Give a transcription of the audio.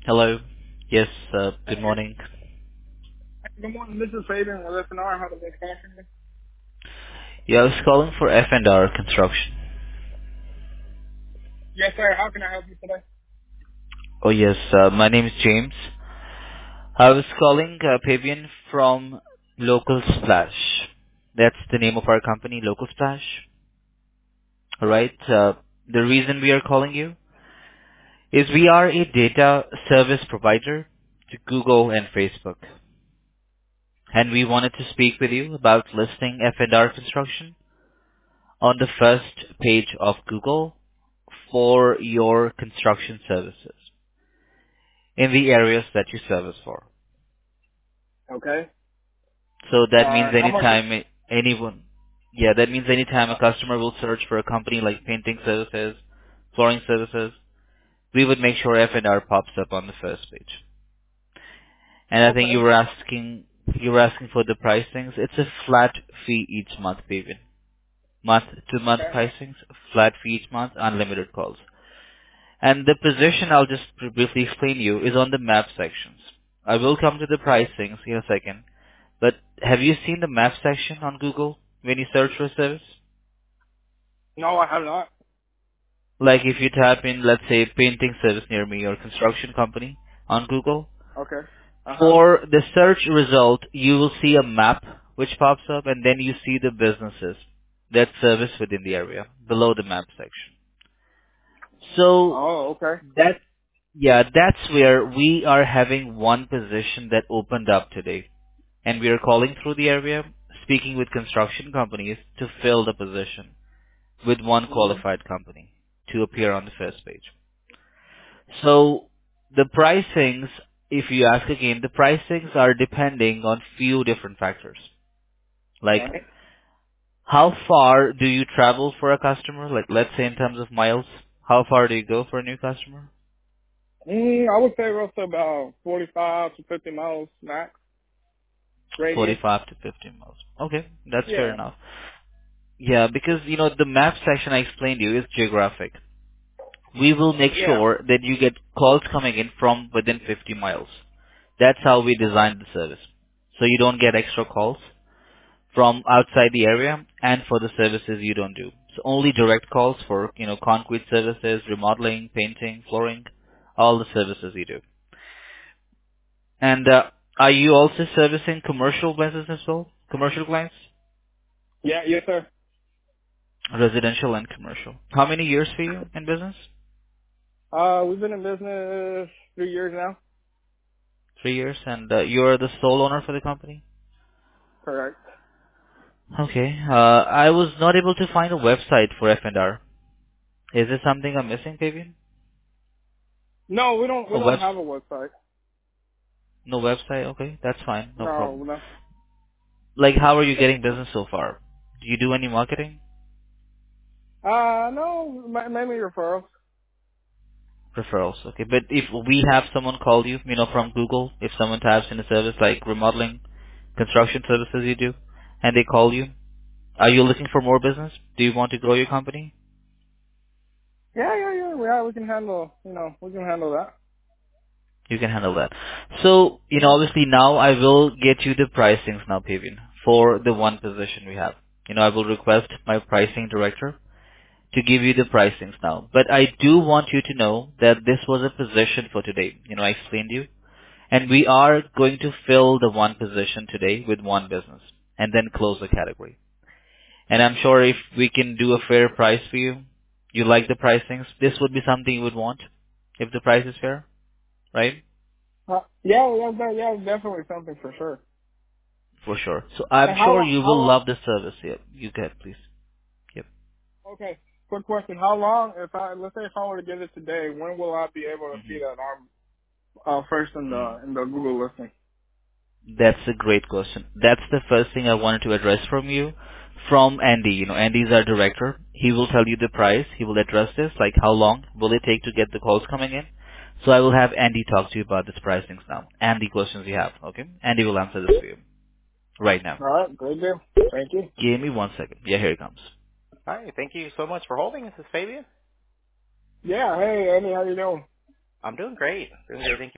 Hello. Yes, good Hey, morning. good morning. This is Fabian with FNR. How to make contact? Yeah, I was calling for F&R Construction. Yes, sir. How can I help you today? Oh, yes, my name is James. I was calling Fabian from Local Splash. That's the name of our company, Local Splash. All right. The reason we are calling you is we are a data service provider to Google and Facebook, and we wanted to speak with you about listing F&R Construction on the first page of Google for your construction services in the areas that you service for. Okay. So that means How much? that means anytime a Uh, customer will search for a company like painting services, flooring services, we would make sure F&R pops up on the first page. And I think okay. you were asking for the pricings. It's a flat fee each month, David. Month to month Okay. pricings, flat fee each month, unlimited calls. And the position I'll just briefly explain you is on the map sections. I will come to the pricings in a second, but have you seen the map section on Google when you search for a service? No, I have not. Like if you type in, let's say, painting service near me or construction company on Google, Okay. Uh huh. for the search result, you will see a map which pops up and then you see the businesses that service within the area below the map section. So Oh, okay. that Yeah, that's where we are having one position that opened up today. And we are calling through the area, speaking with construction companies to fill the position with one Mhm. qualified company to appear on the first page. So the pricings, if you ask again, the pricings are depending on few different factors. All Like right. how far do you travel for a customer? Like let's say in terms of miles, how far do you go for a new customer? I would say roughly about 45 to 50 miles max radius. 45 to 50 miles. Okay, that's fair Yeah. enough. Yeah, because the map section I explained to you is geographic. We will make Yeah. sure that you get calls coming in from within 50 miles. That's how we designed the service. So you don't get extra calls from outside the area and for the services you don't do. So only direct calls for, concrete services, remodeling, painting, flooring, all the services you do. And are you also servicing commercial business as well? Commercial clients? Yeah. Yes, sir. Residential and commercial. How many years for you in business? We've been in business 3 years now. 3 years, and you're the sole owner for the company? Correct. Okay. I was not able to find a website for F&R. Is there something I'm missing, Fabian? No, we don't. We A don't web? have a website. No website? Okay, that's fine. No No, problem. no. Like, how are you getting business so far? Do you do any marketing? No, mainly referrals. Referrals. Okay. But if we have someone call you, from Google, if someone types in a service like remodeling, construction services you do, and they call you, are you looking for more business? Do you want to grow your company? Yeah, yeah, yeah. Yeah, we can handle. We can handle that. You can handle that. So, Mhm. obviously now I will get you the pricings now, Pavian, for the one position we have. I will request my pricing director to give you the pricings now. But I do want you to know that this was a position for today. I explained to you. And we are going to fill the one position today with one business and then close the category. And I'm sure if we can do a fair price for you, you like the pricings, this would be something you would want if the price is fair, right? Yeah, yeah, definitely something for sure. For sure. So I'm And sure you how will long? love the service. Yep. You get, please. Yep. Okay, quick question. How long, let's say if I were to get it today, when will I be able to see hmm that arm, first in the Google listing? That's a great question. That's the first thing I wanted to address from you. From Andy. Andy's our director. He will tell you the price. He will address this, like how long will it take to get the calls coming in. So I will have Andy talk to you about this pricings now and the questions you have. Okay? Andy will answer this for you right now. All right, great deal. Thank you. Give me 1 second. Yeah, here it comes. Hi, thank you so much for holding. This is Fabian. Yeah, hey, Andy, how you doing? I'm doing great. Doing great. Thank you.